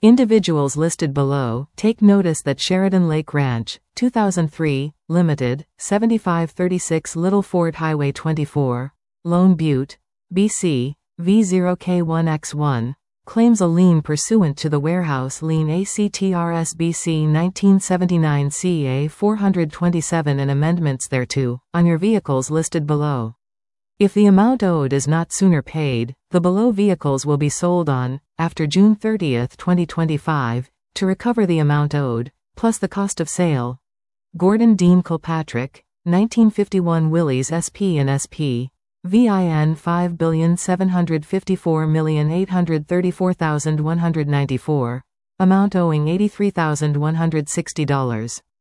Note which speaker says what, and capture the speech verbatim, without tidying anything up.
Speaker 1: Individuals listed below. Take notice that Sheridan Lake Ranch, two thousand three, Limited, seventy-five thirty-six Little Fort Highway twenty-four, Lone Butte, B C, V zero K one X one, claims a lien pursuant to the Warehouse Lien Acts B C nineteen seventy-nine C A four twenty-seven and amendments thereto, on your vehicles listed below. If the amount owed is not sooner paid, the below vehicles will be sold on, after June thirtieth twenty twenty-five, to recover the amount owed, plus the cost of sale. Gordon Dean Kilpatrick, nineteen fifty-one Willys S P and S P, V I N five seven five four eight three four one nine four, amount owing eighty-three thousand one hundred sixty dollars.